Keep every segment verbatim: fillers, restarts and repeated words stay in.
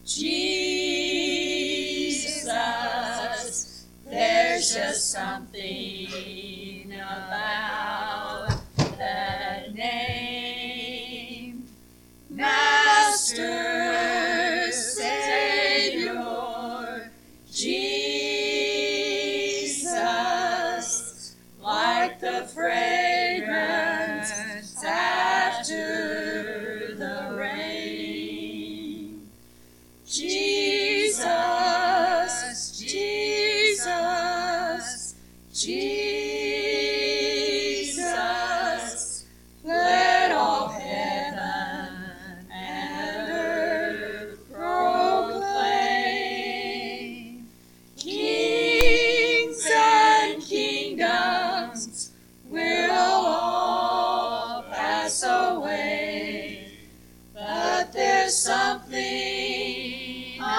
Jesus, there's just something about that name. Master, Savior, Jesus, like the fragrance after the rain. Jesus, Jesus, Jesus, let all heaven and earth proclaim. Kings and kingdoms will all pass away, but there's something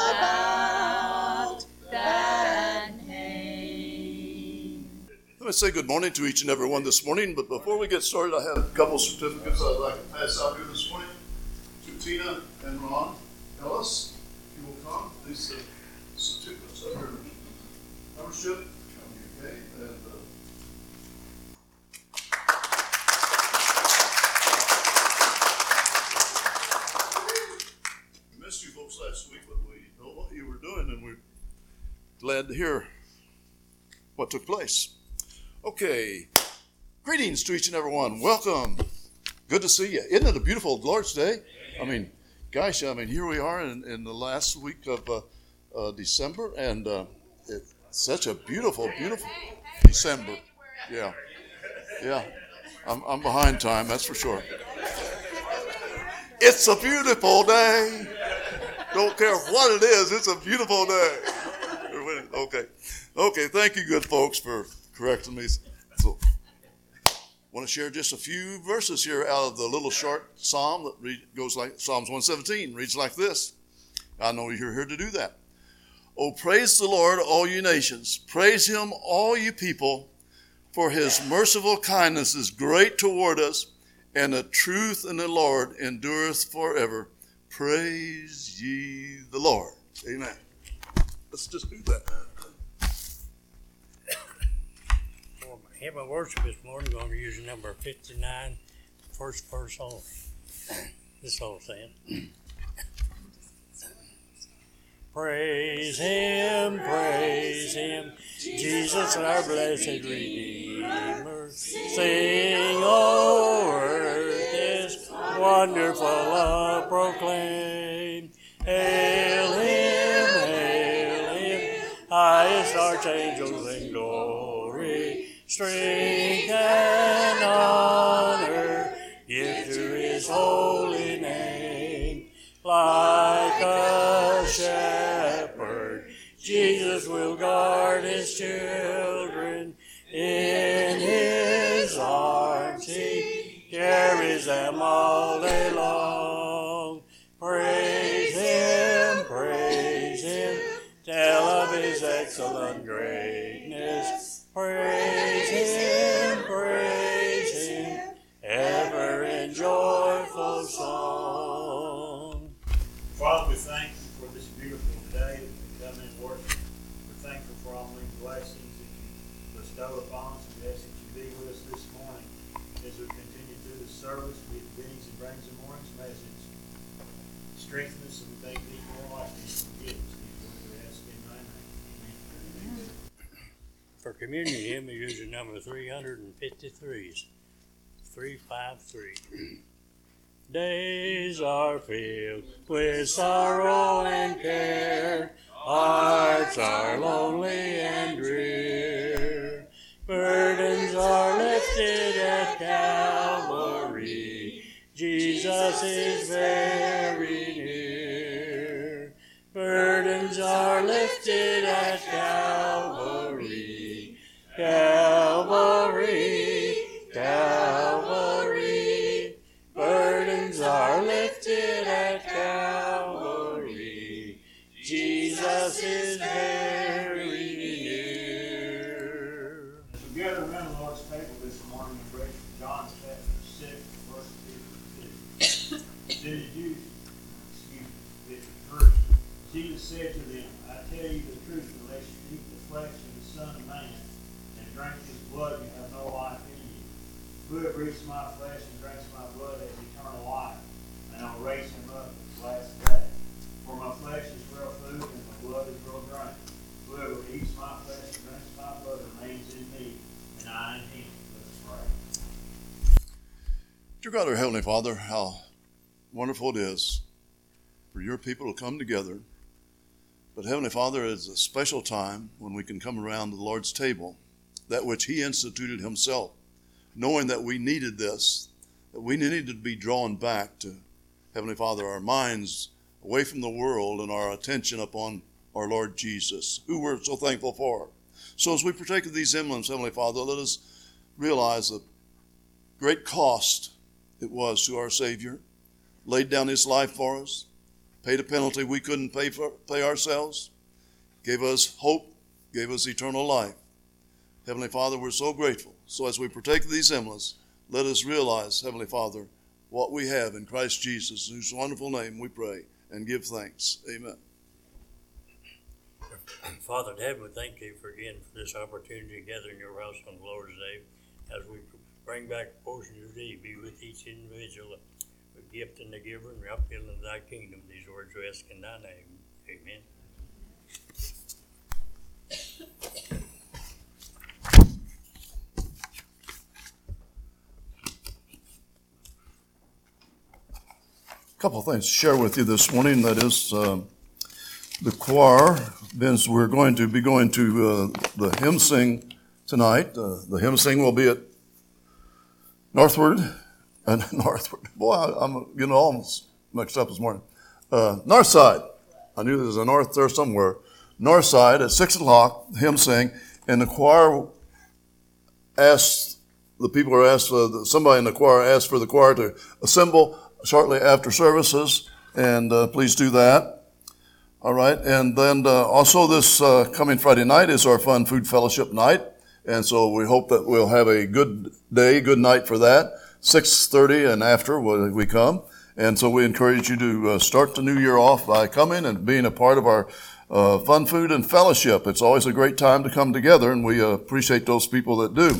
about that name. Let me say good morning to each and every one this morning, but before we get started, I have a couple certificates I'd like to pass out here this morning to Tina and Ron Ellis. If you will come, these uh, certificates of your membership. Okay, and uh, we missed you folks last week, but we know what you were doing, and we're glad to hear what took place. Okay, greetings to each and every one. Welcome. Good to see you. Isn't it a beautiful Lord's Day? I mean, gosh, I mean, here we are in, in the last week of uh, uh, December, and uh, it's such a beautiful, beautiful December. Yeah, yeah. I'm, I'm behind time, that's for sure. It's a beautiful day. Don't care what it is, it's a beautiful day. Okay, okay. Thank you, good folks, for correcting me. So, I want to share just a few verses here out of the little short psalm that read, goes like Psalms one seventeen, reads like this. I know you're here to do that. Oh, praise the Lord, all you nations. Praise him, all you people, for his merciful kindness is great toward us, and the truth in the Lord endureth forever. Praise ye the Lord. Amen. Let's just do that. For my hymn of worship this morning, I'm going to use number fifty-nine, first verse only. This whole saying. Praise him, praise him, Jesus our blessed Redeemer. Sing, O earth, his wonderful love proclaim. Hail him, hail him, highest archangels in glory. Strength and honor give to his holy name. Like a shepherd, Jesus will guard his children. In his arms he carries them all day long. Praise him, praise him, tell of his excellent greatness. Praise him, praise him, ever in joyful song. Father, we thank you for this beautiful day that we come in worship. We're thankful for all many blessings that you bestow upon us. We ask that you be with us this morning as we continue through the service. Be it beginnings and brings the morning's message. Strengthen us, and we thank thee for our life and forgiveness. These words we ask in thy name. Amen. For communion hymn, we use the number three fifty-three. three five three. Days are filled with sorrow and care. Hearts are lonely and drear. Burdens are lifted at Calvary. Jesus is very near. Burdens are lifted at Calvary. Calvary, Calvary. Burdens are lifted at Calvary. Jesus is very near. As we gather around the Lord's table this morning and break from John chapter six, verse fifty-two. Did you, excuse me, fifty-three. Jesus said to them, I tell you the truth, unless you eat the flesh of the Son of Man and drink his blood, you have no life in you. Whoever eats my flesh and drinks my blood has eternal life, and I'll raise him up at the last day. For my flesh is real food, and my blood is real drink. Whoever eats my flesh and drinks my blood remains in me, and I in him. Let us pray. Dear God, our Heavenly Father, how wonderful it is for your people to come together. But Heavenly Father, it's a special time when we can come around the Lord's table, that which he instituted himself, knowing that we needed this, that we needed to be drawn back to, Heavenly Father, our minds away from the world and our attention upon our Lord Jesus, who we're so thankful for. So as we partake of these emblems, Heavenly Father, let us realize the great cost it was to our Savior, laid down his life for us, paid a penalty we couldn't pay for pay ourselves, gave us hope, gave us eternal life. Heavenly Father, we're so grateful. So as we partake of these emblems, let us realize, Heavenly Father, what we have in Christ Jesus, in whose wonderful name we pray and give thanks. Amen. Father in heaven, we thank you for again for this opportunity to gather in your house on the Lord's Day. As we bring back a portion of the day, be with each individual, the gift and the giver, and the upbuilding of thy kingdom. These words we ask in thy name. Amen. A couple of things to share with you this morning. That is, uh, the choir. Then we're going to be going to uh, the hymn sing tonight. Uh, the hymn sing will be at Northward, uh, Northward. Boy, I, I'm getting almost mixed up this morning. Uh, North Side. I knew there was a north there somewhere. North Side at six o'clock. Hymn sing, and the choir asked. The people are asked. Uh, somebody in the choir asked for the choir to assemble shortly after services, and uh, please do that. All right, and then uh, also this uh, coming Friday night is our Fun Food Fellowship night, and so we hope that we'll have a good day, good night for that. six thirty and after we come, and so we encourage you to uh, start the new year off by coming and being a part of our uh, Fun Food and Fellowship. It's always a great time to come together, and we uh, appreciate those people that do.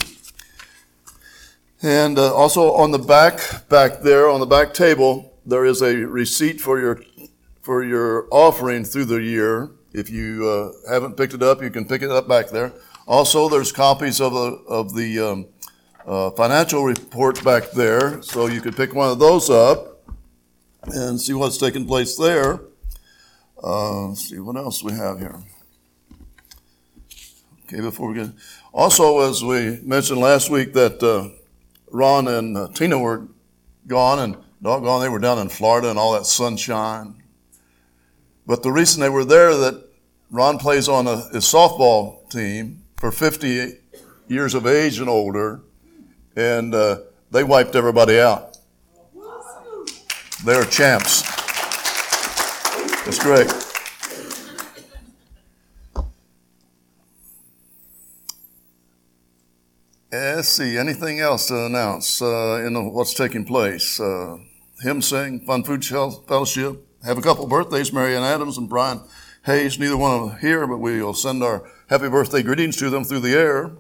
And uh, also on the back, back there on the back table, there is a receipt for your for your offering through the year. If you uh, haven't picked it up, you can pick it up back there. Also, there's copies of the of the um, uh, financial report back there, so you could pick one of those up and see what's taking place there. Uh, let's see what else we have here. Okay, before we get also, as we mentioned last week, that. Uh, Ron and uh, Tina were gone, and doggone, they were down in Florida and all that sunshine. But the reason they were there, that Ron plays on a, his softball team for fifty years of age and older, and uh, they wiped everybody out. They're champs. It's great. Let's see, anything else to announce uh, in what's taking place? Uh, hymn sing, Fun Food Fellowship. Have a couple of birthdays, Marianne Adams and Brian Hayes. Neither one of them here, but we will send our happy birthday greetings to them through the air.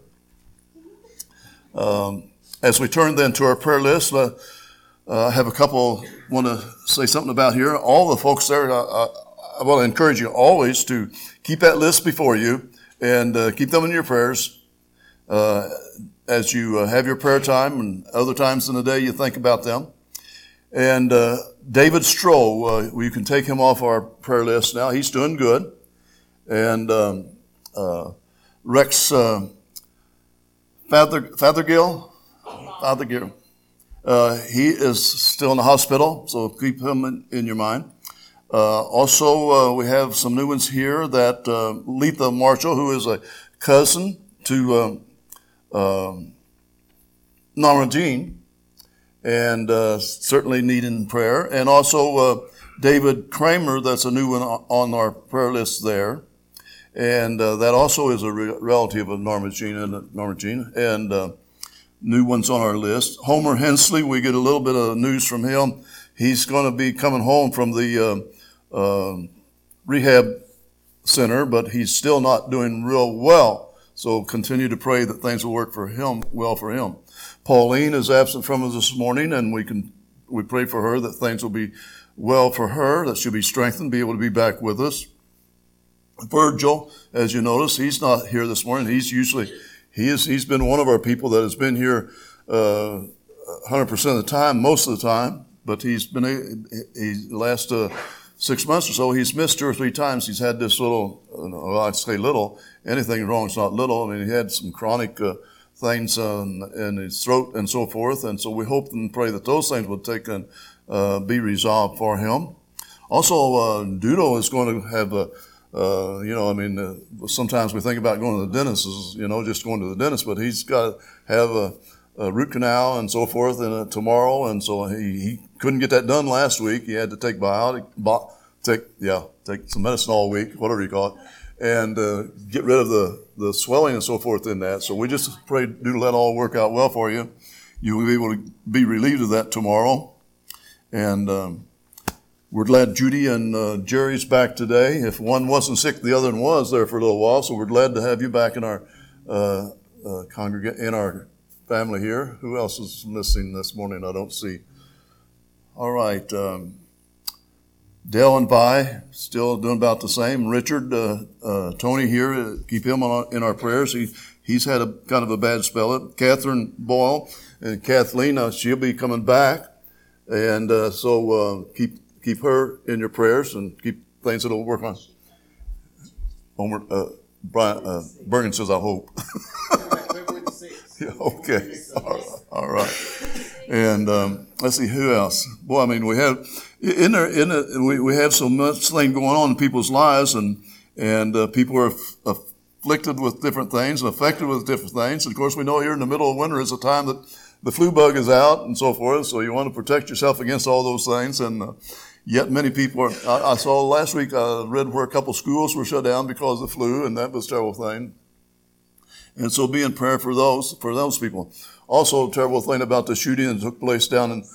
Um, as we turn then to our prayer list, uh, uh, I have a couple want to say something about here. All the folks there, uh, I, I want to encourage you always to keep that list before you and uh, keep them in your prayers. Uh, as you uh, have your prayer time and other times in the day you think about them. And uh, David Stroh, uh, you can take him off our prayer list now. He's doing good. And um, uh, Rex uh, Father, Fothergill, Fothergill, uh, he is still in the hospital, so keep him in, in your mind. Uh, also, uh, we have some new ones here that uh, Letha Marshall, who is a cousin to um, Um, Norma Jean, and uh, certainly needing prayer. And also uh, David Kramer, that's a new one on our prayer list there. And uh, that also is a re- relative of Norma Jean and Norma Jean, and uh, new ones on our list. Homer Hensley, we get a little bit of news from him. He's going to be coming home from the uh, uh, rehab center, but he's still not doing real well. So continue to pray that things will work for him, well for him. Pauline is absent from us this morning, and we can we pray for her that things will be well for her, that she'll be strengthened, be able to be back with us. Virgil, as you notice, he's not here this morning. He's usually he is he's been one of our people that has been here uh, one hundred percent of the time, most of the time. But he's been a, he last uh, six months or so, he's missed two or three times. He's had this little, well, I'd say little. Anything wrong is not little. I mean, he had some chronic uh, things uh, in his throat and so forth. And so we hope and pray that those things will take and uh, be resolved for him. Also, uh, Dudo is going to have a, uh, you know, I mean, uh, sometimes we think about going to the dentist, as, you know, just going to the dentist, but he's got to have a, a root canal and so forth and, uh, tomorrow. And so he, he couldn't get that done last week. He had to take biotic, bi- take, yeah, take some medicine all week, whatever you call it, and uh, get rid of the, the swelling and so forth in that. So we just pray, do let all work out well for you. You will be able to be relieved of that tomorrow. And um, we're glad Judy and uh, Jerry's back today. If one wasn't sick, the other one was there for a little while. So we're glad to have you back in our uh, uh, congreg- in our family here. Who else is missing this morning? I don't see. All right. Um, Dale and Vi still doing about the same. Richard, uh, uh, Tony here, uh, keep him on, in our prayers. He he's had a kind of a bad spell. It. Catherine Boyle and Kathleen, uh, she'll be coming back, and uh, so uh, keep keep her in your prayers and keep things that'll work on. Homer, uh, Brian uh, Bergen says, "I hope." Yeah, okay, all right. All right. And um, let's see who else. Boy, I mean, we have in there in it, we we have so much thing going on in people's lives, and and uh, people are aff- afflicted with different things, and affected with different things. And of course, we know here in the middle of winter is a time that the flu bug is out and so forth. So you want to protect yourself against all those things. And uh, yet many people are. I, I saw last week. I read where a couple schools were shut down because of the flu, and that was a terrible thing. And so be in prayer for those, for those people. Also, a terrible thing about the shooting that took place down in,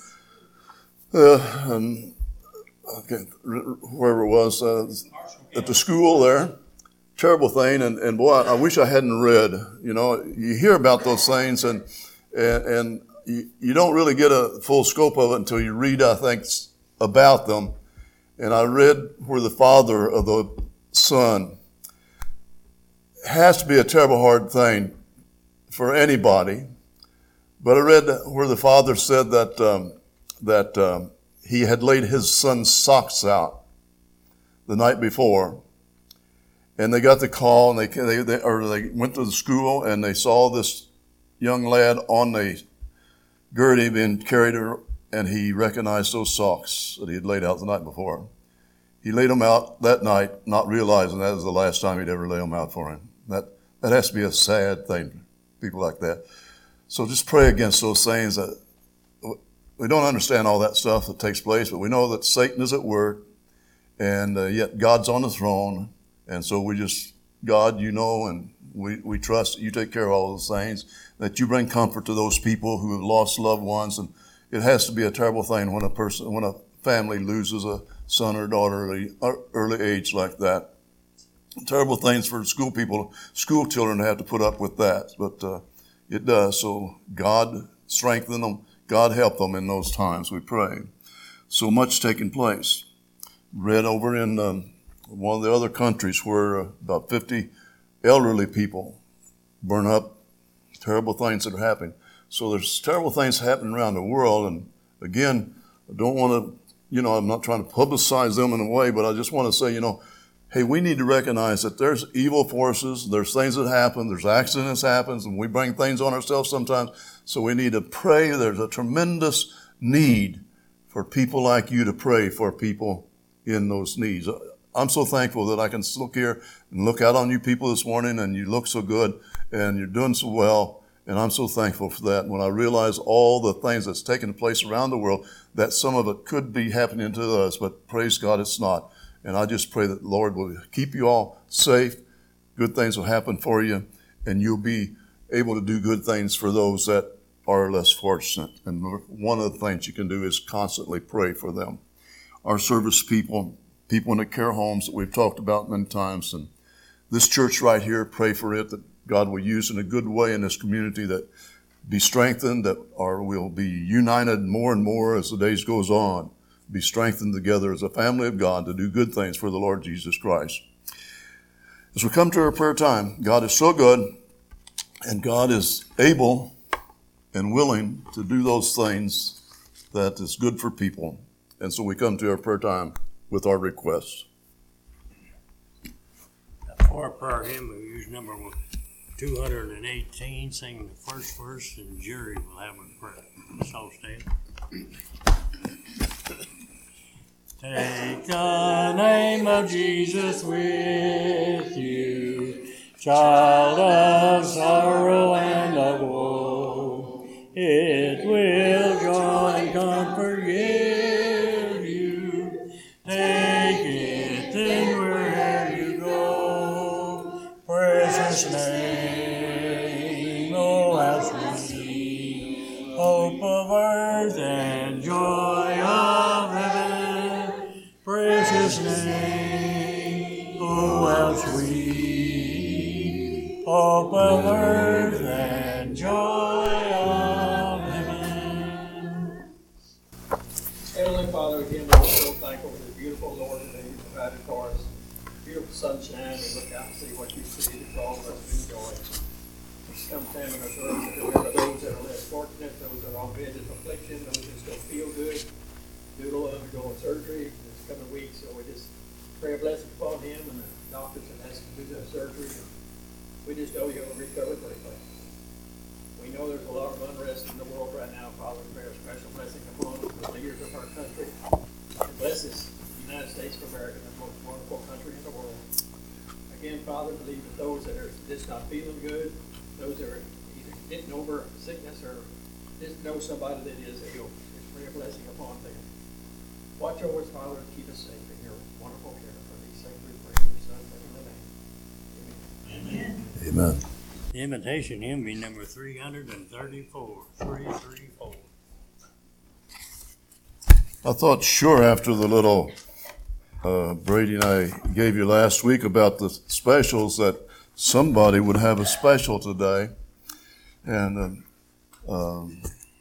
uh, in okay, wherever it was, uh, at the school there. Terrible thing. And, and boy, I wish I hadn't read. You know, you hear about those things, and and, and you, you don't really get a full scope of it until you read, I think, about them. And I read where the father of the son, has to be a terrible hard thing for anybody. But I read where the father said that um, that um, he had laid his son's socks out the night before, and they got the call, and they they, they or they went to the school, and they saw this young lad on the gurney being carried, and he recognized those socks that he had laid out the night before. He laid them out that night, not realizing that was the last time he'd ever lay them out for him. That that has to be a sad thing, people like that. So just pray against those things. That we don't understand all that stuff that takes place, but we know that Satan is at work, and uh, yet God's on the throne. And so we just, God, you know, and we, we trust that you take care of all those things, that you bring comfort to those people who have lost loved ones. And it has to be a terrible thing when a person, when a family loses a son or daughter at an early age like that. Terrible things for school people, school children to have to put up with that, but uh, it does. So God strengthen them, God help them in those times, we pray. So much taking place. Read over in um, one of the other countries where uh, about fifty elderly people burn up. Terrible things that are happening. So there's terrible things happening around the world, and again, I don't want to, you know, I'm not trying to publicize them in a way, but I just want to say, you know, hey, we need to recognize that there's evil forces, there's things that happen, there's accidents that happen, and we bring things on ourselves sometimes. So we need to pray. There's a tremendous need for people like you to pray for people in those needs. I'm so thankful that I can look here and look out on you people this morning, and you look so good, and you're doing so well, and I'm so thankful for that. When I realize all the things that's taking place around the world, that some of it could be happening to us, but praise God, it's not. And I just pray that the Lord will keep you all safe. Good things will happen for you, and you'll be able to do good things for those that are less fortunate. And one of the things you can do is constantly pray for them. Our service people, people in the care homes that we've talked about many times. And this church right here, pray for it, that God will use in a good way in this community, that be strengthened, that or we'll be united more and more as the days goes on, be strengthened together as a family of God to do good things for the Lord Jesus Christ. As we come to our prayer time, God is so good, and God is able and willing to do those things that is good for people. And so we come to our prayer time with our requests. For our prayer hymn, we use number two hundred eighteen, sing the first verse, and Jerry will have a prayer. Let's all stand. Take the name of Jesus with you, child of sorrow and of woe. It will joy and comfort give you. Take it then wherever you go. Precious name, oh how sweet, hope of earth and joy of heaven. Precious name, oh how sweet, hope of earth and joy of heaven. Heavenly Father, again, we're so thankful for the beautiful Lord that you provided for us. Beautiful sunshine, we look out and see what you created for all of us to enjoy. Just come stand in us earth to remember those that are less fortunate, those that are on bed of affliction, those that still feel good, Doodle undergoing surgery this coming week, so we just pray a blessing upon him and the doctors that has to do the surgery. And we just know he'll recover quickly. We know there's a lot of unrest in the world right now. Father, pray a special blessing upon the leaders of our country. And bless us, the United States of America, the most wonderful country in the world. Again, Father, believe that those that are just not feeling good, those that are either getting over sickness or just know somebody that is ill, just pray a blessing upon them. Watch over us, Father, and keep us safe in your wonderful care. For these things we pray in your Son's name. Amen. Amen. Amen. The invitation hymn be number three hundred thirty-four. three thirty-four. I thought sure after the little uh, Brady and I gave you last week about the specials that somebody would have a special today. And uh, um,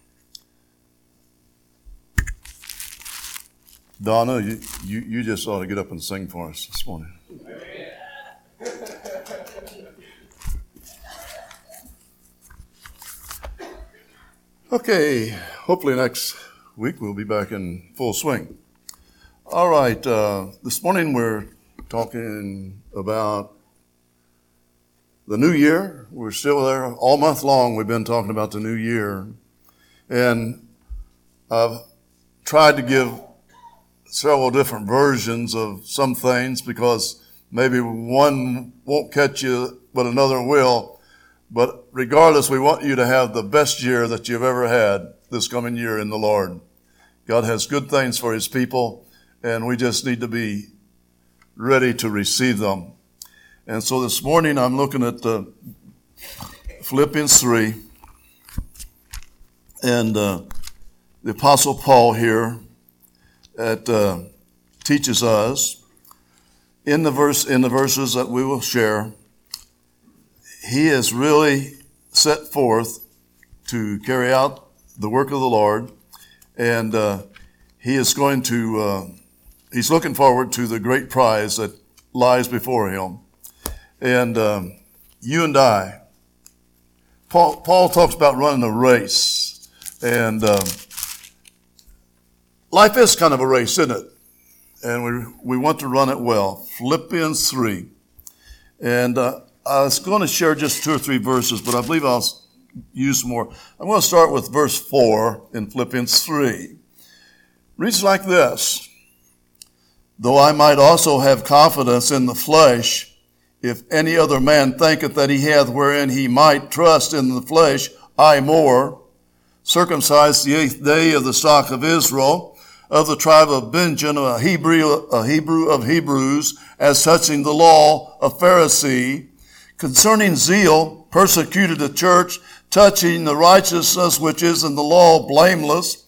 Donna, you, you, you just ought to get up and sing for us this morning. Okay, hopefully next week we'll be back in full swing. All right, uh, this morning we're talking about the new year. We're still there all month long. We've been talking about the new year. And I've tried to give several different versions of some things because maybe one won't catch you, but another will. But regardless, we want you to have the best year that you've ever had this coming year in the Lord. God has good things for his people, and we just need to be ready to receive them. And so this morning I'm looking at uh, Philippians three, and uh, the Apostle Paul here at, uh, teaches us in the verse in the verses that we will share. He has really set forth to carry out the work of the Lord, and uh, he is going to, uh, he's looking forward to the great prize that lies before him. And um, you and I, Paul, Paul talks about running a race, and um, life is kind of a race, isn't it? And we we want to run it well. Philippians three, and uh, I was going to share just two or three verses, but I believe I'll use more. I'm going to start with verse four in Philippians three. Reads like this: though I might also have confidence in the flesh, if any other man thinketh that he hath wherein he might trust in the flesh, I more, circumcised the eighth day of the stock of Israel, of the tribe of Benjamin, a Hebrew, a Hebrew of Hebrews, as touching the law, a Pharisee, concerning zeal, persecuted the church, touching the righteousness which is in the law, blameless.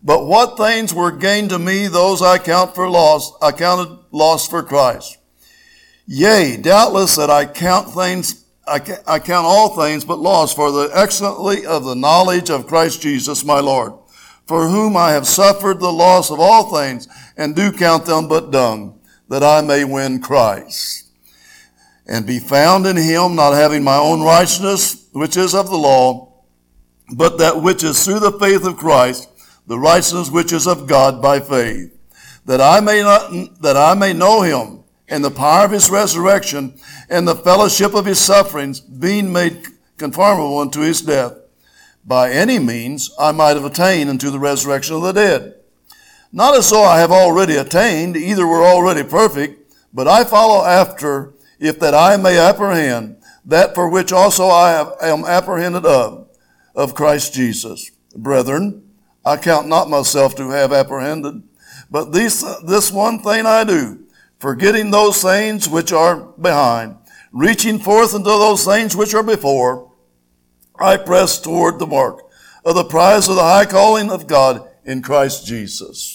But what things were gained to me, those I count for loss, I counted loss for Christ. Yea, doubtless that I count things, I, I count all things but loss for the excellency of the knowledge of Christ Jesus my Lord, for whom I have suffered the loss of all things, and do count them but dung, that I may win Christ, and be found in him, not having my own righteousness, which is of the law, but that which is through the faith of Christ, the righteousness which is of God by faith, that I may not, that I may know him, and the power of his resurrection, and the fellowship of his sufferings, being made conformable unto his death. By any means I might have attained unto the resurrection of the dead. Not as though I have already attained, either were already perfect, but I follow after, if that I may apprehend that for which also I have, am apprehended of, of Christ Jesus. Brethren, I count not myself to have apprehended, but this, this one thing I do, forgetting those things which are behind, reaching forth unto those things which are before, I press toward the mark of the prize of the high calling of God in Christ Jesus.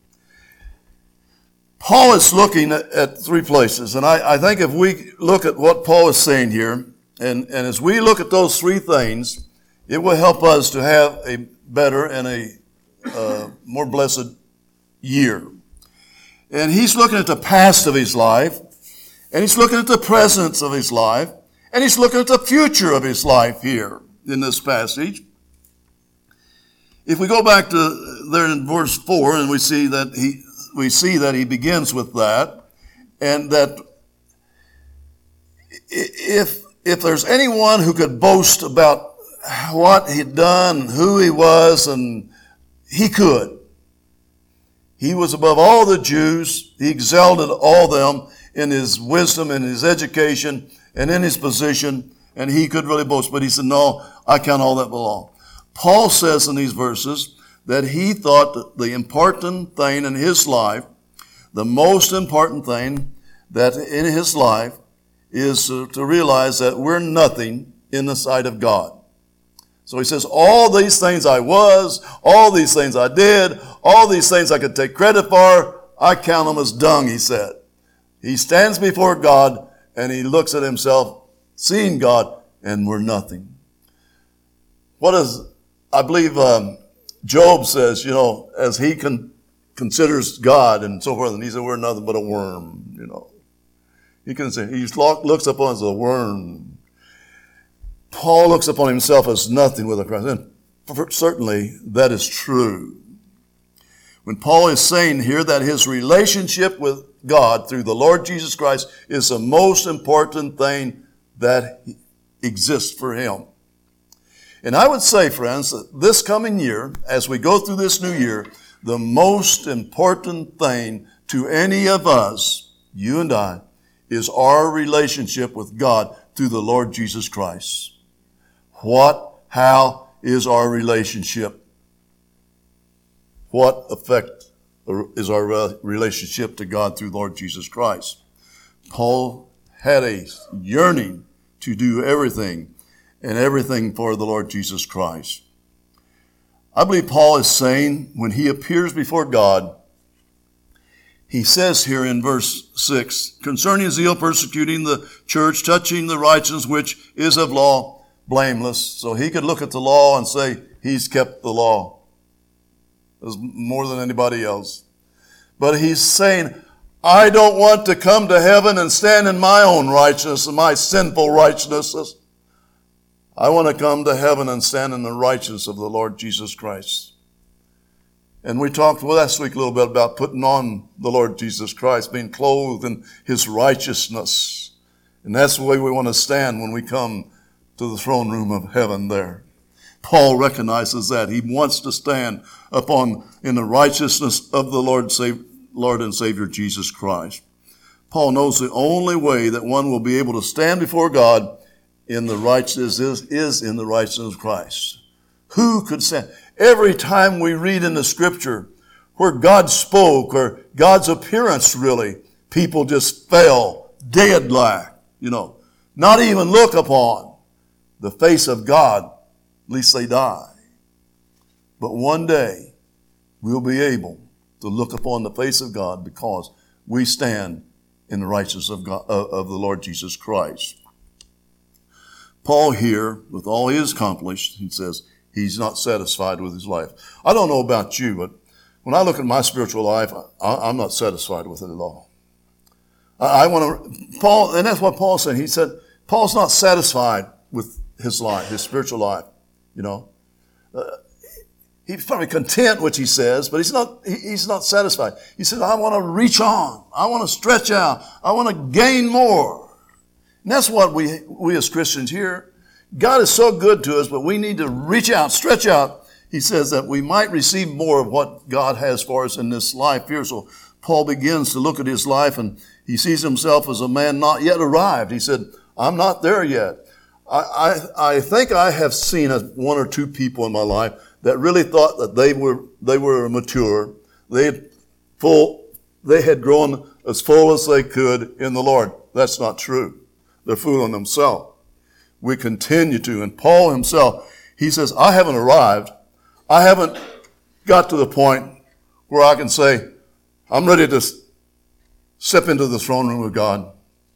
Paul is looking at, at three places, and I, I think if we look at what Paul is saying here, and, and as we look at those three things, it will help us to have a better and a uh, more blessed year. And he's looking at the past of his life, and he's looking at the present of his life, and he's looking at the future of his life here in this passage. If we go back to there in verse four, and we see that he we see that he begins with that, and that if if there's anyone who could boast about what he'd done, who he was, and he could. He was above all the Jews. He excelled at all them in his wisdom, in his education, and in his position, and he could really boast. But he said, no, I count all that below. Paul says in these verses that he thought that the important thing in his life, the most important thing that in his life is to, to realize that we're nothing in the sight of God. So he says, all these things I was, all these things I did, all these things I could take credit for, I count them as dung, he said. He stands before God and he looks at himself, seeing God, and we're nothing. What is, I believe um, Job says, you know, as he con- considers God and so forth, and he said, we're nothing but a worm, you know. He can say, he looks upon us as a worm. Paul looks upon himself as nothing with a Christ. And certainly that is true. When Paul is saying here that his relationship with God through the Lord Jesus Christ is the most important thing that exists for him. And I would say, friends, that this coming year, as we go through this new year, the most important thing to any of us, you and I, is our relationship with God through the Lord Jesus Christ. What, how is our relationship? What effect is our relationship to God through Lord Jesus Christ? Paul had a yearning to do everything and everything for the Lord Jesus Christ. I believe Paul is saying when he appears before God, he says here in verse six, concerning zeal persecuting the church, touching the righteousness which is of law, blameless. So he could look at the law and say he's kept the law as more than anybody else. But he's saying, I don't want to come to heaven and stand in my own righteousness and my sinful righteousness. I want to come to heaven and stand in the righteousness of the Lord Jesus Christ. And we talked last week a little bit about putting on the Lord Jesus Christ, being clothed in his righteousness. And that's the way we want to stand when we come to the throne room of heaven there. Paul recognizes that. He wants to stand upon in the righteousness of the Lord, Lord and Savior Jesus Christ. Paul knows the only way that one will be able to stand before God in the righteousness is, is in the righteousness of Christ. Who could stand? Every time we read in the scripture where God spoke or God's appearance really, people just fell dead like, you know, not even look upon the face of God, at least they die. But one day, we'll be able to look upon the face of God because we stand in the righteousness of God, of the Lord Jesus Christ. Paul here, with all he has accomplished, he says he's not satisfied with his life. I don't know about you, but when I look at my spiritual life, I, I'm not satisfied with it at all. I, I want to, Paul, and that's what Paul said. He said, Paul's not satisfied with his life, his spiritual life, you know. Uh, he's probably content, which he says, but he's not, he, he's not satisfied. He said, I want to reach on. I want to stretch out. I want to gain more. And that's what we, we as Christians here, God is so good to us, but we need to reach out, stretch out. He says that we might receive more of what God has for us in this life here. So Paul begins to look at his life and he sees himself as a man not yet arrived. He said, I'm not there yet. I, I, I think I have seen a, one or two people in my life that really thought that they were, they were mature. They had full, they had grown as full as they could in the Lord. That's not true. They're fooling themselves. We continue to. And Paul himself, he says, I haven't arrived. I haven't got to the point where I can say, I'm ready to step into the throne room of God.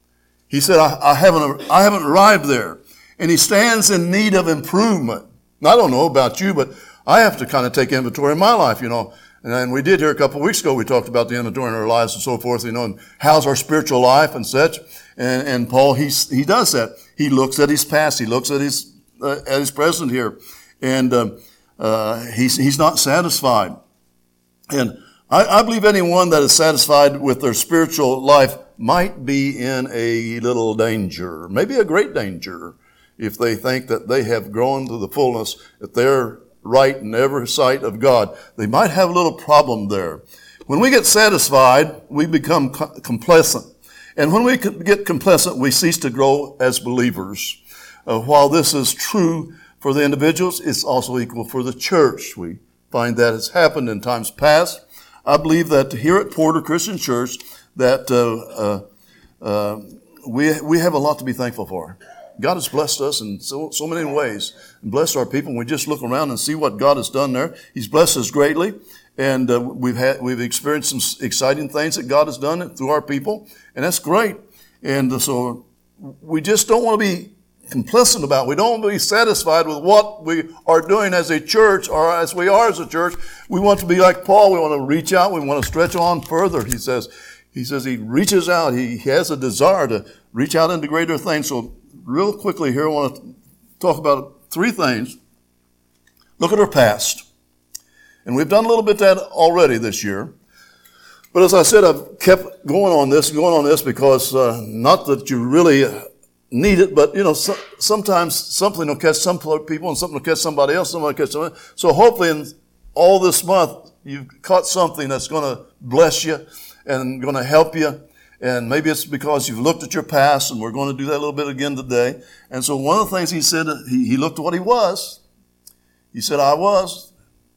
He said, I, I haven't, I haven't arrived there. And he stands in need of improvement. And I don't know about you, but I have to kind of take inventory of my life, you know. And, and we did here a couple of weeks ago, we talked about the inventory in our lives and so forth, you know, and how's our spiritual life and such. And, and Paul, he's, he does that. He looks at his past. He looks at his, uh, at his present here. And, uh, uh, he's, he's not satisfied. And I, I believe anyone that is satisfied with their spiritual life might be in a little danger, maybe a great danger, if they think that they have grown to the fullness, that they're right in every sight of God. They might have a little problem there. When we get satisfied, we become complacent. And when we get complacent, we cease to grow as believers. Uh, while this is true for the individuals, it's also equal for the church. We find that has happened in times past. I believe that here at Porter Christian Church, that uh, uh, uh, we we have a lot to be thankful for. God has blessed us in so, so many ways, and blessed our people. And we just look around and see what God has done there. He's blessed us greatly, and uh, we've had we've experienced some exciting things that God has done through our people, and that's great. And uh, so we just don't want to be complacent about it. We don't want to be satisfied with what we are doing as a church or as we are as a church. We want to be like Paul. We want to reach out. We want to stretch on further. He says, he says he reaches out. He has a desire to reach out into greater things. So real quickly here, I want to talk about three things. Look at our past. And we've done a little bit of that already this year. But as I said, I've kept going on this, going on this because uh, not that you really need it, but, you know, so, sometimes something will catch some people and something will catch somebody else, somebody will catch somebody. So hopefully in all this month, you've caught something that's going to bless you and going to help you. And maybe it's because you've looked at your past, and we're going to do that a little bit again today. And so one of the things he said, he, he looked at what he was. He said, I was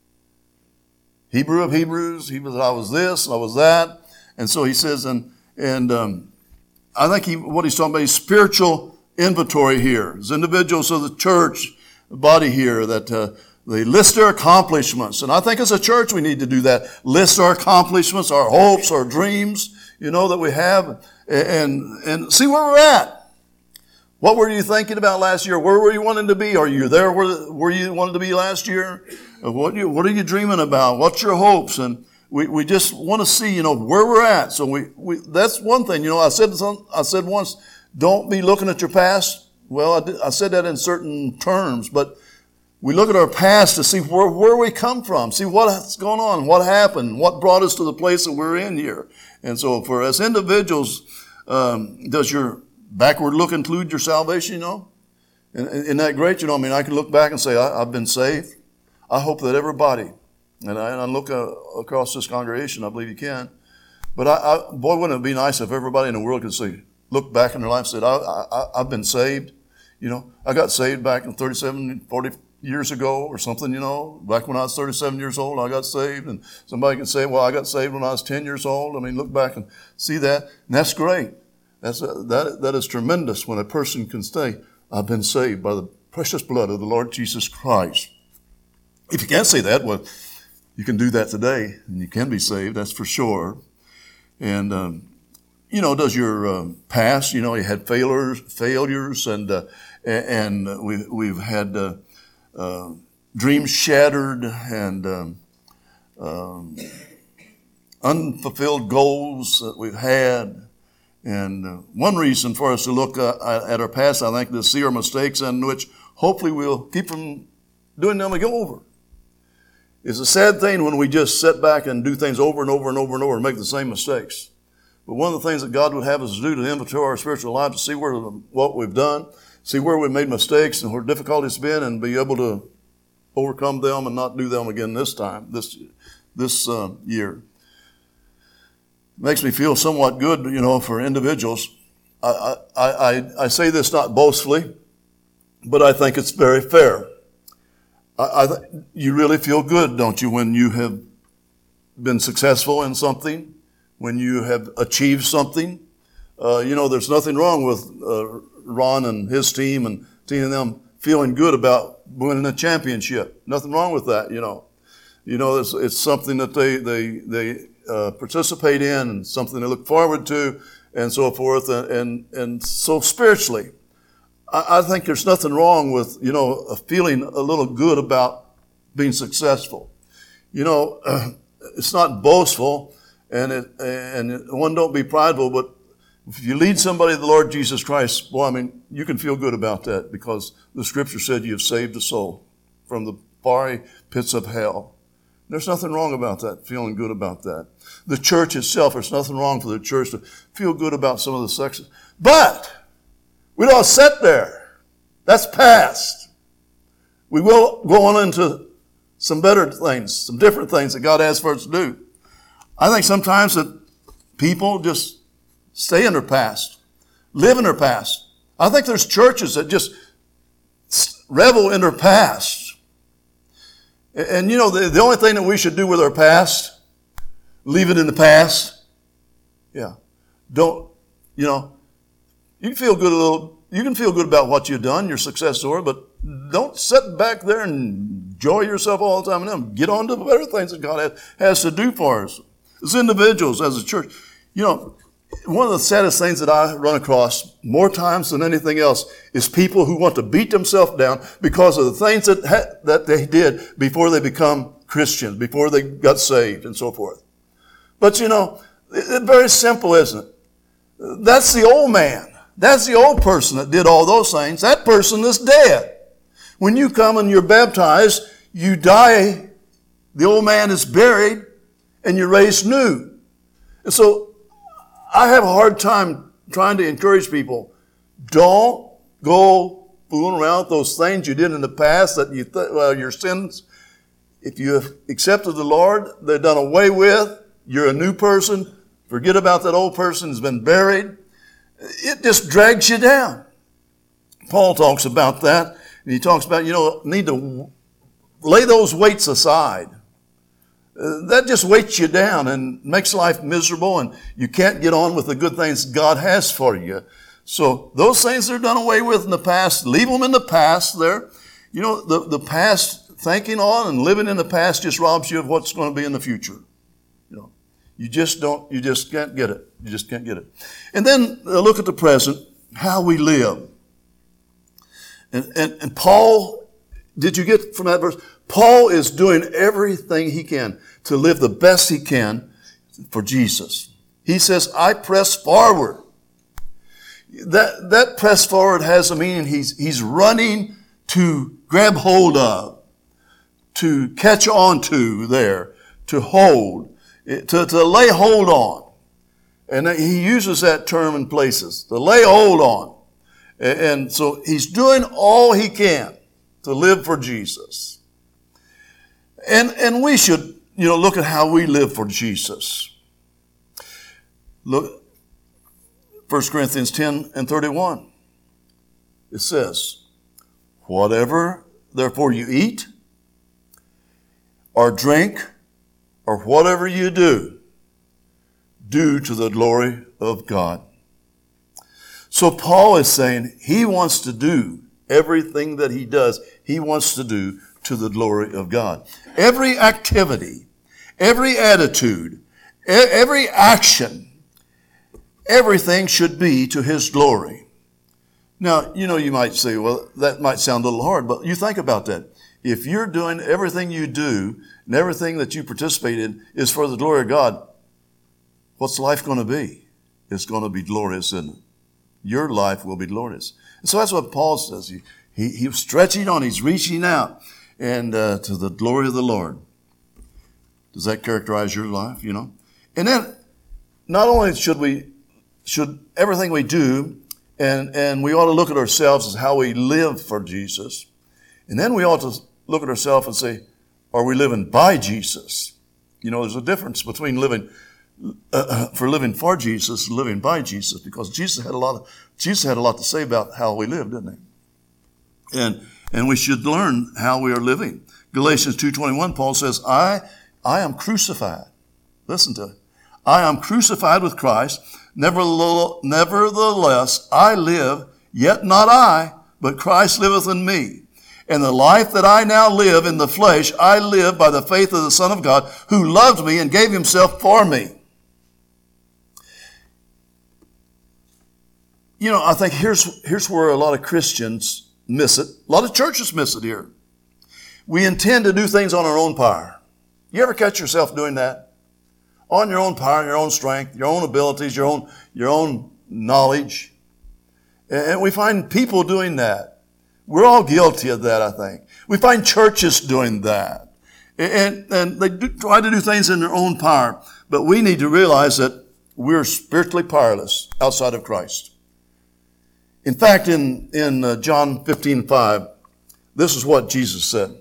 Hebrew of Hebrews. He was, I was this, I was that. And so he says, and, and, um, I think he, what he's talking about is spiritual inventory here. As individuals of the church body here, that uh, they list their accomplishments. And I think as a church we need to do that. List our accomplishments, our hopes, our dreams, you know, that we have, and and see where we're at. What were you thinking about last year? Where were you wanting to be? Are you there where, where you wanted to be last year? What, you, what are you dreaming about? What's your hopes? And We we just want to see, you know, where we're at. So we, we that's one thing. You know, I said some, I said once, don't be looking at your past. Well, I, did, I said that in certain terms, but we look at our past to see where where we come from, see what's going on, what happened, what brought us to the place that we're in here. And so, for as individuals, um, does your backward look include your salvation? You know, and isn't that great? You know, I mean, I can look back and say I, I've been saved. I hope that everybody. And I, and I look uh, across this congregation, I believe you can. But I, I, boy, wouldn't it be nice if everybody in the world could say, look back in their life and said, I, I, I've been saved. You know, I got saved back in thirty-seven, forty years ago or something, you know. Back when I was thirty-seven years old, I got saved. And somebody can say, well, I got saved when I was ten years old. I mean, look back and see that. And that's great. That's a, that That is tremendous when a person can say, I've been saved by the precious blood of the Lord Jesus Christ. If you can't say that, well, You can do that today, and you can be saved, that's for sure. And, um, you know, does your uh, past, you know, you had failures, failures, and uh, and we, we've had uh, uh, dreams shattered and um, um, unfulfilled goals that we've had. And uh, one reason for us to look uh, at our past, I think, is to see our mistakes, and which hopefully we'll keep from doing them again over. It's a sad thing when we just sit back and do things over and over and over and over and make the same mistakes. But one of the things that God would have us do to inventory our spiritual life, to see where what we've done, see where we've made mistakes and where difficulties have been, and be able to overcome them and not do them again this time, this this uh, year. It makes me feel somewhat good, you know, for individuals. I, I, I, I say this not boastfully, but I think it's very fair. I, I th- you really feel good, don't you, when you have been successful in something, when you have achieved something? Uh, you know, there's nothing wrong with uh, Ron and his team and seeing them feeling good about winning a championship. Nothing wrong with that, you know. You know, it's, it's something that they they they uh, participate in, and something they look forward to, and so forth. And and, and so spiritually, I, I think there's nothing wrong with, you know, feeling a little good about being successful. You know, uh, it's not boastful, and it and one don't be prideful, but if you lead somebody to the Lord Jesus Christ, well, I mean, you can feel good about that, because the Scripture said you have saved a soul from the fiery pits of hell. There's nothing wrong about that, feeling good about that. The church itself, there's nothing wrong for the church to feel good about some of the success. But we don't sit there. That's past. We will go on into some better things, some different things that God has for us to do. I think sometimes that people just stay in their past, live in their past. I think there's churches that just revel in their past. And, and you know, the, the only thing that we should do with our past, leave it in the past. Yeah. Don't, you know, you can feel good a little, you can feel good about what you've done, your success story, but don't sit back there and enjoy yourself all the time. And get on to the better things that God has, has to do for us. As individuals, as a church, you know, one of the saddest things that I run across more times than anything else is people who want to beat themselves down because of the things that ha- that they did before they become Christians, before they got saved and so forth. But you know, it's very simple, isn't it? That's the old man. That's the old person that did all those things. That person is dead. When you come and you're baptized, you die, the old man is buried, and you're raised new. And so I have a hard time trying to encourage people, don't go fooling around with those things you did in the past, that you th- well, your sins. If you have accepted the Lord, they're done away with. You're a new person. Forget about that old person who's been buried. It just drags you down. Paul talks about that. And he talks about, you know, need to lay those weights aside. Uh, that just weights you down and makes life miserable, and you can't get on with the good things God has for you. So those things that are done away with in the past, leave them in the past there. You know, the, the past, thinking on and living in the past just robs you of what's going to be in the future. You know, you just don't, you just can't get it. You just can't get it. And then uh, look at the present, how we live. And, and, and Paul, did you get from that verse? Paul is doing everything he can to live the best he can for Jesus. He says, I press forward. That, that press forward has a meaning. He's, he's running to grab hold of, to catch on to there, to hold, to, to lay hold on. And he uses that term in places, to lay hold on. And, and so he's doing all he can to live for Jesus. And and we should, you know, look at how we live for Jesus. Look, First Corinthians ten and thirty-one. It says, whatever therefore you eat or drink or whatever you do, do to the glory of God. So Paul is saying he wants to do everything that he does, he wants to do to the glory of God. Every activity, every attitude, e- every action, everything should be to His glory. Now, you know, you might say, well, that might sound a little hard, but you think about that. If you're doing everything you do and everything that you participate in is for the glory of God, what's life going to be? It's going to be glorious, isn't it? Your life will be glorious. And so that's what Paul says. He, he, he was stretching on, he's reaching out and uh, to the glory of the Lord. Does that characterize your life, you know? And then not only should we, should everything we do, and, and we ought to look at ourselves as how we live for Jesus. And then we ought to look at ourselves and say, are we living by Jesus? You know, there's a difference between living uh, for living for Jesus and living by Jesus, because Jesus had a lot of Jesus had a lot to say about how we live, didn't he? And and we should learn how we are living. Galatians two twenty-one, Paul says, I I am crucified. Listen to it. I am crucified with Christ. Nevertheless, I live, yet not I, but Christ liveth in me. And the life that I now live in the flesh, I live by the faith of the Son of God, who loved me and gave himself for me. You know, I think here's, here's where a lot of Christians miss it. A lot of churches miss it here. We intend to do things on our own power. You ever catch yourself doing that? On your own power, your own strength, your own abilities, your own, your own knowledge. And we find people doing that. We're all guilty of that, I think. We find churches doing that. And, and they do, try to do things in their own power. But we need to realize that we're spiritually powerless outside of Christ. In fact, in, in uh, John fifteen five, this is what Jesus said.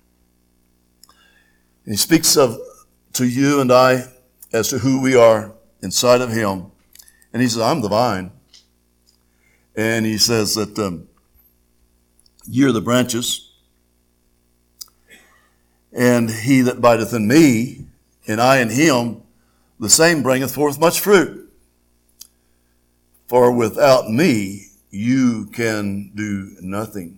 He speaks of to you and I as to who we are inside of him. And he says, I'm the vine. And he says that um, you're the branches. And he that abideth in me, and I in him, the same bringeth forth much fruit. For without me, you can do nothing.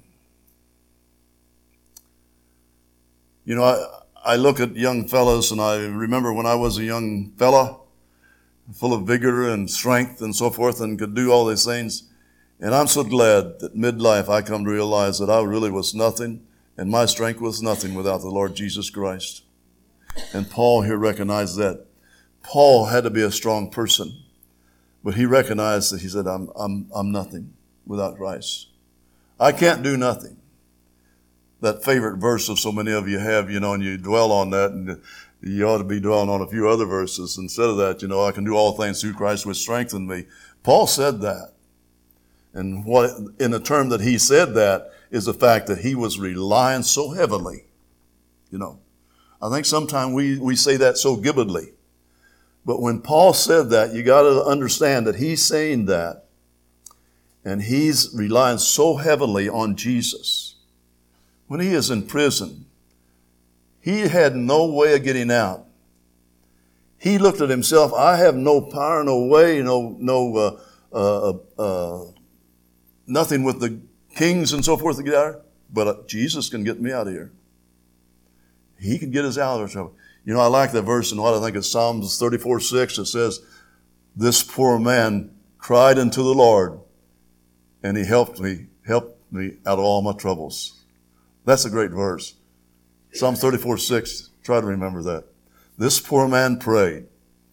You know, I, I look at young fellows, and I remember when I was a young fella, full of vigor and strength and so forth, and could do all these things. And I'm so glad that midlife I come to realize that I really was nothing, and my strength was nothing without the Lord Jesus Christ. And Paul here recognized that. Paul had to be a strong person, but he recognized that he said, I'm, I'm, I'm nothing without Christ. I can't do nothing. That favorite verse of so many of you have, you know, and you dwell on that, and you ought to be dwelling on a few other verses. Instead of that, you know, I can do all things through Christ which strengthen me. Paul said that. And what, in the term that he said that is the fact that he was relying so heavily. You know, I think sometimes we, we say that so gibbedly. But when Paul said that, you got to understand that he's saying that, and he's relying so heavily on Jesus. When he is in prison, he had no way of getting out. He looked at himself, I have no power, no way, no, no, uh, uh, uh, nothing with the kings and so forth to get out, but uh, Jesus can get me out of here. He can get us out of trouble. You know, I like that verse in what I think is Psalms thirty-four six. It says, this poor man cried unto the Lord, and he helped me, helped me out of all my troubles. That's a great verse. Psalm thirty-four six, try to remember that. This poor man prayed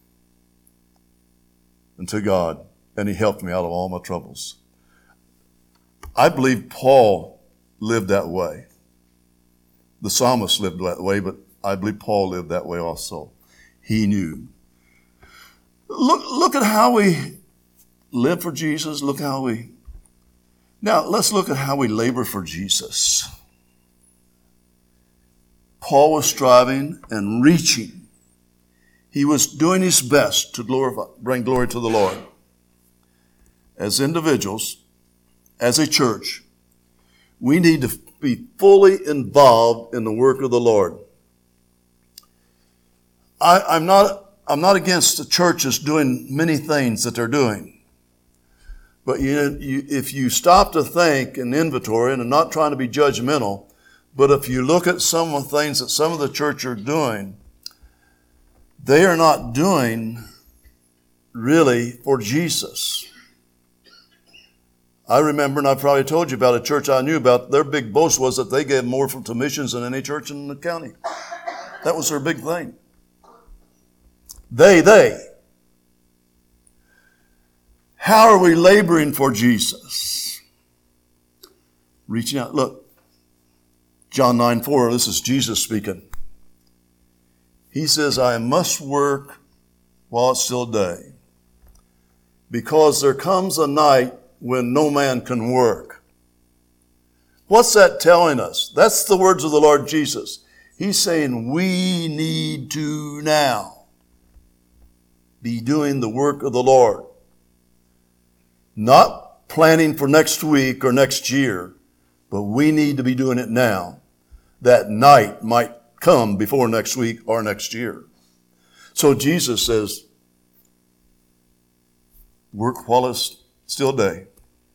unto God, and he helped me out of all my troubles. I believe Paul lived that way. The psalmist lived that way, but I believe Paul lived that way also. He knew. Look, look at how we live for Jesus. Look how we... Now, let's look at how we labor for Jesus. Paul was striving and reaching. He was doing his best to glorify, bring glory to the Lord. As individuals, as a church, we need to be fully involved in the work of the Lord. I, I'm not, I'm not against the churches doing many things that they're doing. But you, you, if you stop to think and inventory, and I'm not trying to be judgmental, But if you look at some of the things that some of the church are doing, they are not doing really for Jesus. I remember, and I've probably told you about a church I knew about, their big boast was that they gave more to missions than any church in the county. That was their big thing. They, they. How are we laboring for Jesus? Reaching out. Look, John nine four, this is Jesus speaking. He says, I must work while it's still day, because there comes a night when no man can work. What's that telling us? That's the words of the Lord Jesus. He's saying we need to now be doing the work of the Lord. Not planning for next week or next year, but we need to be doing it now. That night might come before next week or next year. So Jesus says, work while it's still day.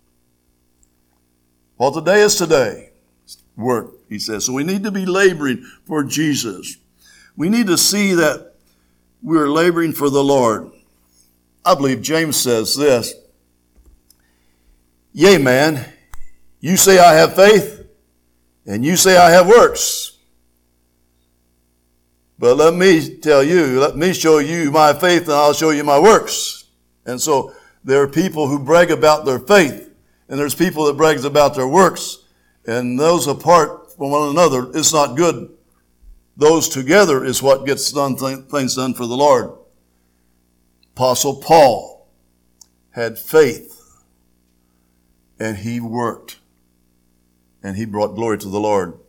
While today is today, work, he says. So we need to be laboring for Jesus. We need to see that we're laboring for the Lord. I believe James says this, yea, man, you say I have faith, and you say I have works. But let me tell you, let me show you my faith, and I'll show you my works. And so there are people who brag about their faith, and there's people that brags about their works, and those apart from one another, it's not good. Those together is what gets done, things done for the Lord. Apostle Paul had faith, and he worked, and he brought glory to the Lord.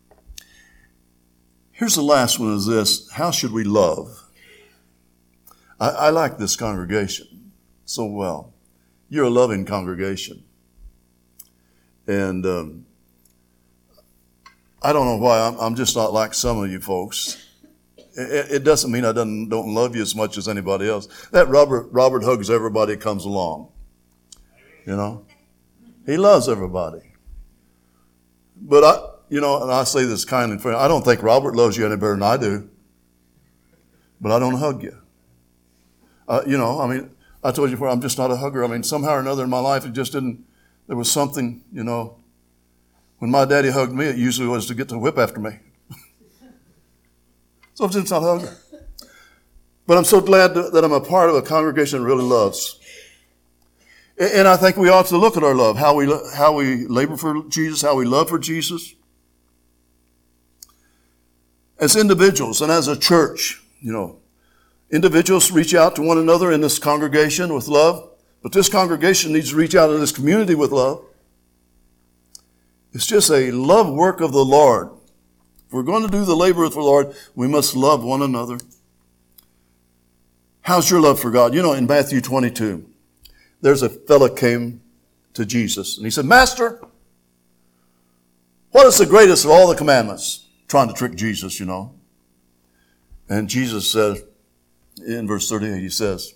Here's the last one, is this: how should we love? I, I like this congregation so well. You're a loving congregation. And um, I don't know why, I'm, I'm just not like some of you folks. It, it doesn't mean I don't, don't love you as much as anybody else. That Robert, Robert hugs everybody that comes along. You know? He loves everybody. But I, you know, and I say this kindly and friendly, I don't think Robert loves you any better than I do. But I don't hug you. Uh, you know, I mean, I told you before, I'm just not a hugger. I mean, somehow or another in my life, it just didn't, there was something, you know, when my daddy hugged me, it usually was to get to whip after me. So I'm just not a hugger. But I'm so glad that I'm a part of a congregation that really loves. And I think we ought to look at our love, how we how we labor for Jesus, how we love for Jesus. As individuals and as a church, you know, individuals reach out to one another in this congregation with love, but this congregation needs to reach out in this community with love. It's just a love work of the Lord. If we're going to do the labor of the Lord, we must love one another. How's your love for God? You know, in Matthew twenty-two, there's a fella came to Jesus, and he said, Master, what is the greatest of all the commandments? Trying to trick Jesus, you know. And Jesus said, in verse thirty-eight, he says,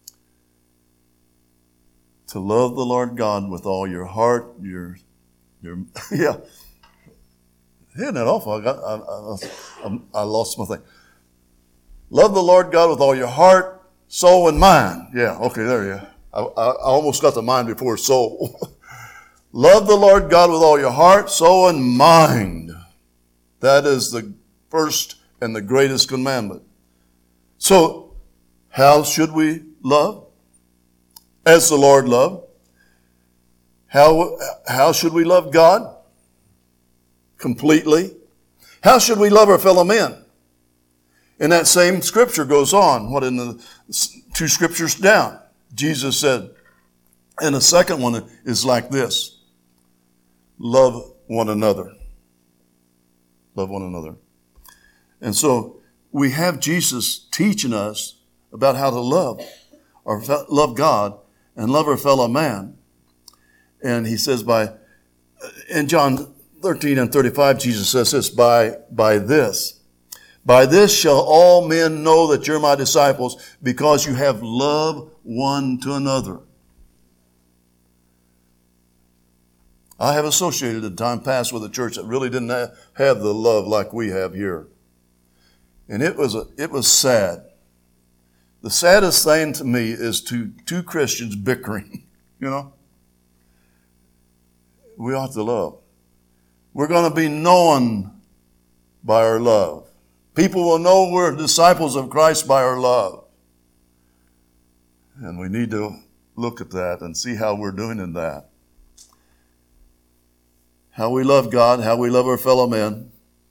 to love the Lord God with all your heart, your, your, yeah. Isn't that awful? I got, I, I, I lost my thing. Love the Lord God with all your heart, soul, and mind. Yeah, okay, there you go. I, I, I almost got the mind before soul. Love the Lord God with all your heart, soul, and mind. That is the first and the greatest commandment. So, how should we love? As the Lord loved. How, how should we love God? Completely. How should we love our fellow men? And that same scripture goes on. What in the two scriptures down? Jesus said, and the second one is like this. Love one another. Love one another. And so we have Jesus teaching us about how to love, or love God and love our fellow man. And he says by, in John thirteen and thirty-five, Jesus says this, by, by this, by this shall all men know that you're my disciples, because you have love one to another. I have associated in time past with a church that really didn't have, have the love like we have here. And it was a, it was sad. The saddest thing to me is two, two Christians bickering, you know. We ought to love. We're going to be known by our love. People will know we're disciples of Christ by our love. And we need to look at that and see how we're doing in that. How we love God, how we love our fellow men.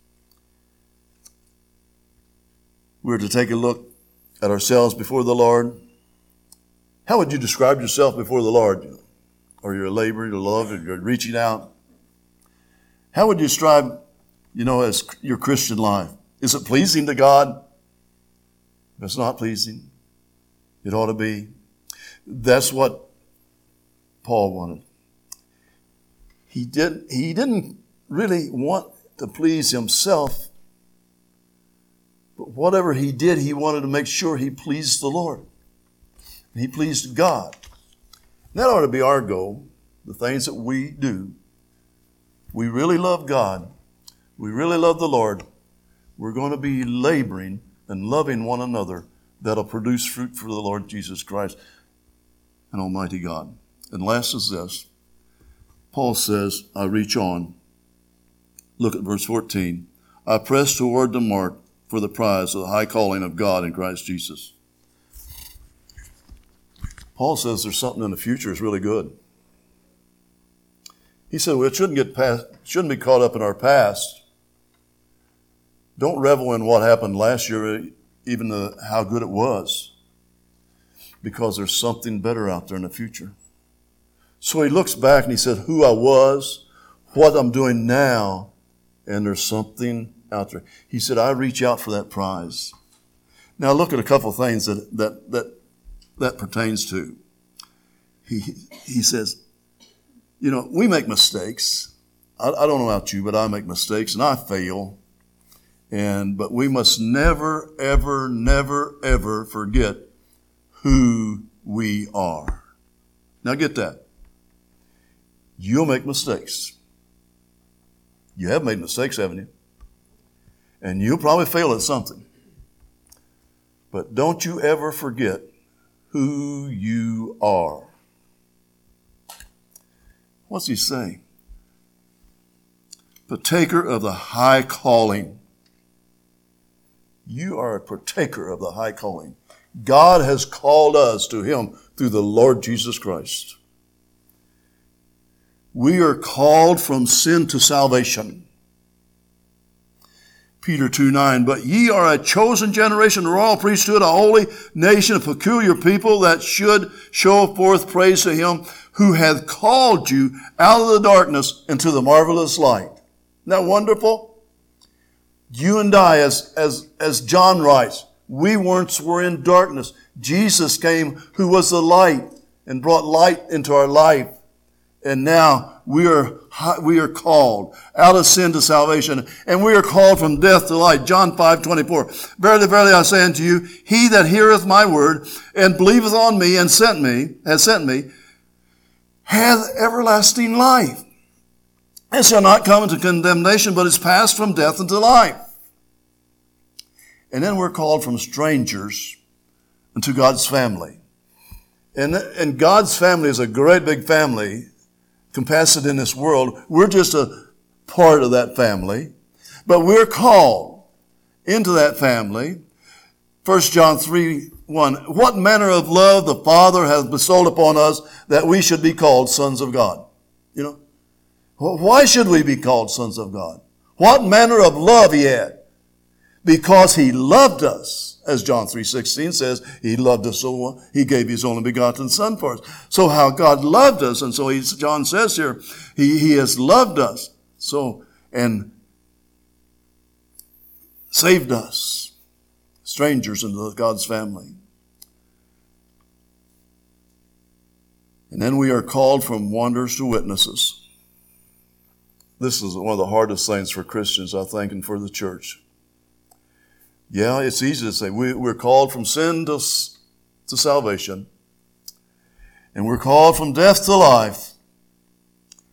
We're to take a look at ourselves before the Lord. How would you describe yourself before the Lord? Are you a laborer, you're love, you're reaching out? How would you describe, you know, as your Christian life? Is it pleasing to God? If it's not pleasing, it ought to be. That's what Paul wanted. He did, he didn't really want to please himself, but whatever he did, he wanted to make sure he pleased the Lord. He pleased God. That ought to be our goal, the things that we do. We really love God. We really love the Lord. We're going to be laboring and loving one another that'll produce fruit for the Lord Jesus Christ and Almighty God. And last is this. Paul says, I reach on. Look at verse fourteen. I press toward the mark for the prize of the high calling of God in Christ Jesus. Paul says there's something in the future that's really good. He said, well, it shouldn't get past, shouldn't be caught up in our past. Don't revel in what happened last year, even the, how good it was, because there's something better out there in the future. So he looks back and he said, who I was, what I'm doing now, and there's something out there. He said, I reach out for that prize. Now look at a couple of things that that that, that pertains to. He he says, you know, we make mistakes. I, I don't know about you, but I make mistakes and I fail. And but we must never, ever, never, ever forget who we are. Now get that. You'll make mistakes. You have made mistakes, haven't you? And you'll probably fail at something. But don't you ever forget who you are. What's he saying? Partaker of the high calling. You are a partaker of the high calling. God has called us to him through the Lord Jesus Christ. We are called from sin to salvation. Peter two nine, but ye are a chosen generation, a royal priesthood, a holy nation, a peculiar people, that should show forth praise to him who hath called you out of the darkness into the marvelous light. Isn't that wonderful? You and I, as, as, as John writes, we once were in darkness. Jesus came, who was the light, and brought light into our life. And now we are we are called out of sin to salvation, and we are called from death to life. John five twenty-four. Verily, verily, I say unto you, he that heareth my word and believeth on me and sent me, has sent me, hath everlasting life, and shall not come into condemnation, but is passed from death into life. And then we're called from strangers into God's family. And, and God's family is a great big family compassed in this world. We're just a part of that family. But we're called into that family. First John three one. What manner of love the Father hath bestowed upon us that we should be called sons of God. You know? Why should we be called sons of God? What manner of love he had? Because he loved us. As John three sixteen says, he loved us so well, he gave his only begotten Son for us. So how God loved us, and so he, John says here, he, he has loved us. So, and saved us, strangers into God's family. And then we are called from wanderers to witnesses. This is one of the hardest things for Christians, I think, and for the church. Yeah, it's easy to say. We, we're called from sin to, to salvation. And we're called from death to life.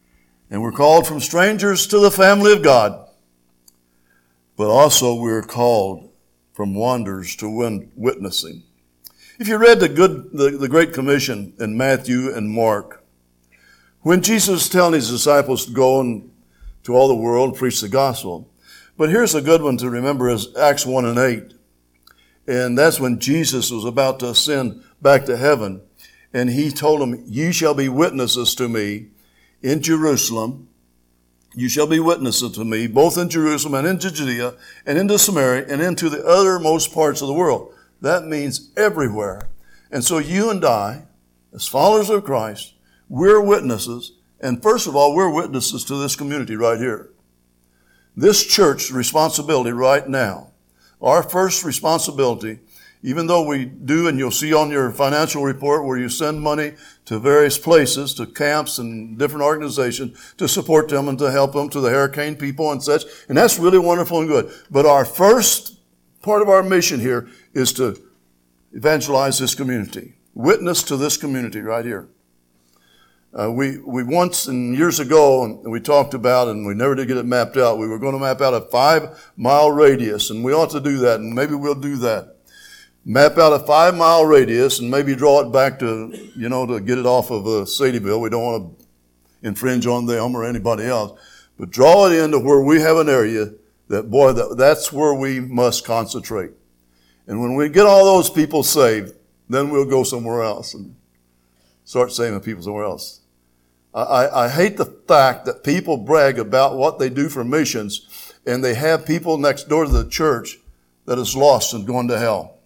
And we're called from strangers to the family of God. But also we're called from wanderers to win- witnessing. If you read the good, the, the Great Commission in Matthew and Mark, when Jesus was telling his disciples to go and to all the world and preach the gospel. But here's a good one to remember is Acts one and eight. And that's when Jesus was about to ascend back to heaven. And he told them, "You shall be witnesses to me in Jerusalem. You shall be witnesses to me, both in Jerusalem and into Judea and into Samaria and into the uttermost parts of the world." That means everywhere. And so you and I, as followers of Christ, we're witnesses. And first of all, we're witnesses to this community right here. This church's responsibility right now, our first responsibility, even though we do, and you'll see on your financial report where you send money to various places, to camps and different organizations to support them and to help them, to the hurricane people and such. And that's really wonderful and good. But our first part of our mission here is to evangelize this community, witness to this community right here. Uh, we, we once, and years ago, and we talked about, and we never did get it mapped out, we were going to map out a five-mile radius, and we ought to do that, and maybe we'll do that. Map out a five-mile radius, and maybe draw it back to, you know, to get it off of uh, Sadieville. We don't want to infringe on them or anybody else. But draw it into where we have an area that, boy, that, that's where we must concentrate. And when we get all those people saved, then we'll go somewhere else and start saving people somewhere else. I, I hate the fact that people brag about what they do for missions, and they have people next door to the church that is lost and going to hell.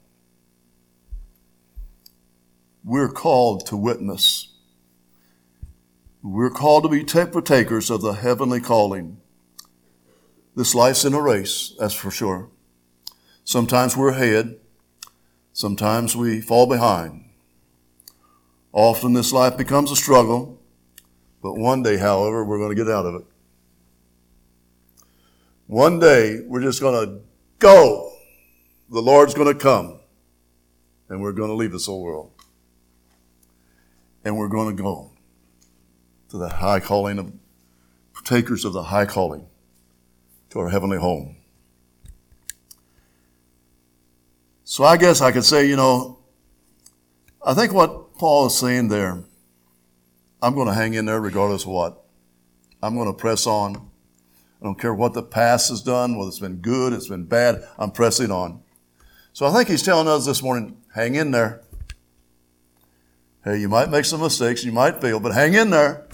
We're called to witness. We're called to be partakers of the heavenly calling. This life's in a race, that's for sure. Sometimes we're ahead. Sometimes we fall behind. Often this life becomes a struggle. But one day, however, we're going to get out of it. One day, we're just going to go. The Lord's going to come. And we're going to leave this old world. And we're going to go to the high calling of partakers of the high calling, to our heavenly home. So I guess I could say, you know, I think what Paul is saying there, I'm going to hang in there regardless of what. I'm going to press on. I don't care what the past has done, whether it's been good, it's been bad, I'm pressing on. So I think he's telling us this morning, hang in there. Hey, you might make some mistakes, you might fail, but hang in there.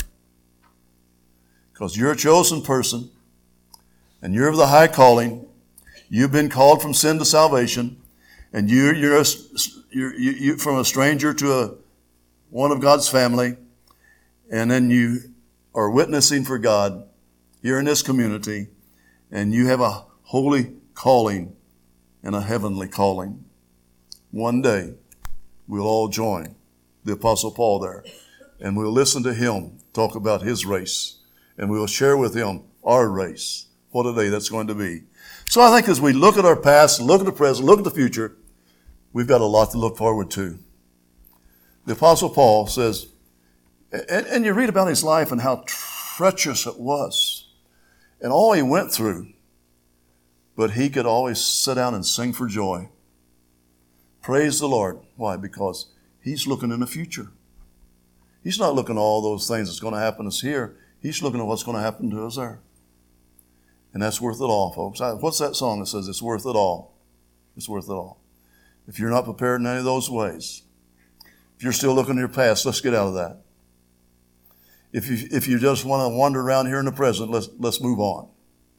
Because you're a chosen person, and you're of the high calling. You've been called from sin to salvation, and you're, you're, a, you're you, you, from a stranger to a, one of God's family. And then you are witnessing for God here in this community, and you have a holy calling and a heavenly calling. One day, we'll all join the Apostle Paul there, and we'll listen to him talk about his race, and we'll share with him our race. What a day that's going to be. So I think as we look at our past, look at the present, look at the future, we've got a lot to look forward to. The Apostle Paul says, And, and you read about his life and how treacherous it was and all he went through. But he could always sit down and sing for joy. Praise the Lord. Why? Because he's looking in the future. He's not looking at all those things that's going to happen to us here. He's looking at what's going to happen to us there. And that's worth it all, folks. What's that song that says it's worth it all? It's worth it all. If you're not prepared in any of those ways, if you're still looking at your past, let's get out of that. If you if you just want to wander around here in the present, let's let's move on.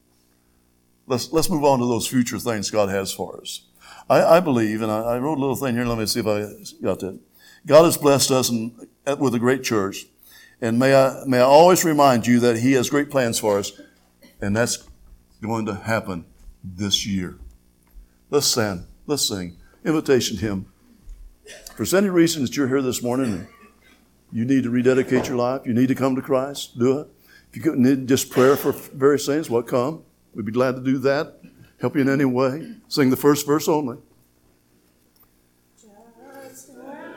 Let's let's move on to those future things God has for us. I, I believe, and I, I wrote a little thing here. Let me see if I got that. God has blessed us in, with a great church, and may I may I always remind you that He has great plans for us, and that's going to happen this year. Let's stand. Let's sing. Invitation hymn. If there's any reason that you're here this morning and you need to rededicate your life, you need to come to Christ, do it. If you need just prayer for various things, well, come. We'd be glad to do that. Help you in any way. Sing the first verse only.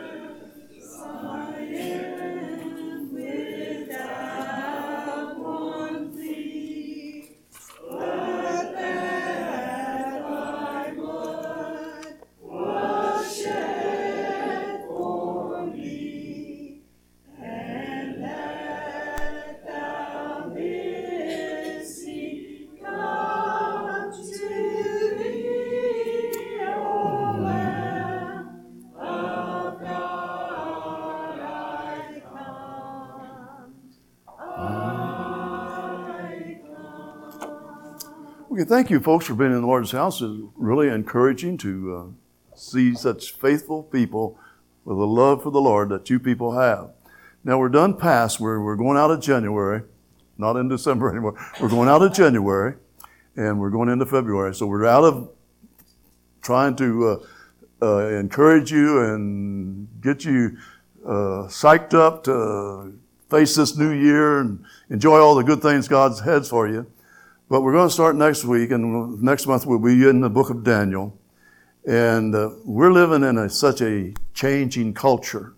Without one Okay, thank you, folks, for being in the Lord's house. It's really encouraging to uh, see such faithful people with a love for the Lord that you people have. Now, we're done past. We're, we're going out of January, not in December anymore. We're going out of January, and we're going into February. So we're out of trying to uh, uh, encourage you and get you uh, psyched up to face this new year and enjoy all the good things God has for you. But we're going to start next week, and next month we'll be in the book of Daniel. And uh, we're living in a, such a changing culture,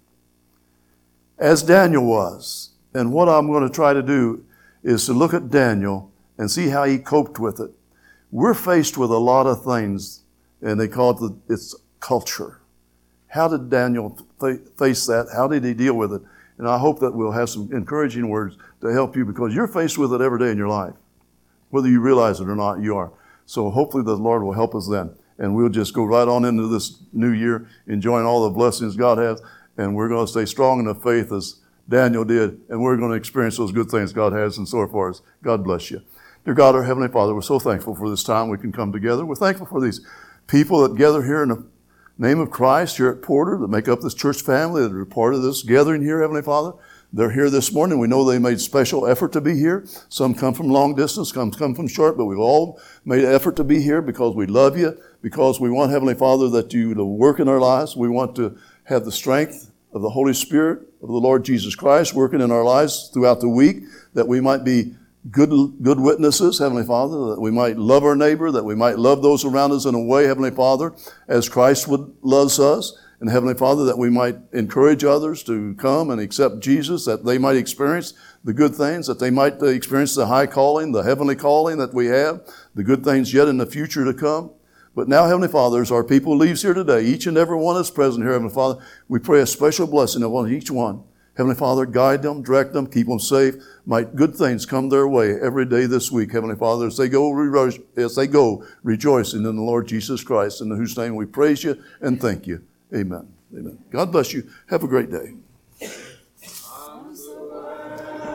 as Daniel was. And what I'm going to try to do is to look at Daniel and see how he coped with it. We're faced with a lot of things, and they call it the, it's culture. How did Daniel fa- face that? How did he deal with it? And I hope that we'll have some encouraging words to help you, because you're faced with it every day in your life. Whether you realize it or not, you are. So hopefully the Lord will help us then. And we'll just go right on into this new year, enjoying all the blessings God has. And we're going to stay strong in the faith as Daniel did. And we're going to experience those good things God has in store for us. God bless you. Dear God, our Heavenly Father, we're so thankful for this time we can come together. We're thankful for these people that gather here in the name of Christ here at Porter, that make up this church family, that are part of this gathering here, Heavenly Father. They're here this morning. We know they made special effort to be here. Some come from long distance, some come from short, but we've all made effort to be here because we love you, because we want, Heavenly Father, that you to work in our lives. We want to have the strength of the Holy Spirit of the Lord Jesus Christ working in our lives throughout the week, that we might be good, good witnesses, Heavenly Father, that we might love our neighbor, that we might love those around us in a way, Heavenly Father, as Christ would loves us. And Heavenly Father, that we might encourage others to come and accept Jesus, that they might experience the good things, that they might experience the high calling, the heavenly calling that we have, the good things yet in the future to come. But now, Heavenly Father, as our people leaves here today, each and every one that's present here, Heavenly Father, we pray a special blessing upon each one. Heavenly Father, guide them, direct them, keep them safe. Might good things come their way every day this week, Heavenly Father, as they go, re- as they go rejoicing in the Lord Jesus Christ, in whose name we praise you and thank you. Amen. Amen. God bless you. Have a great day.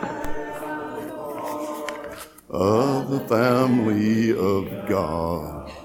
Of the family of God.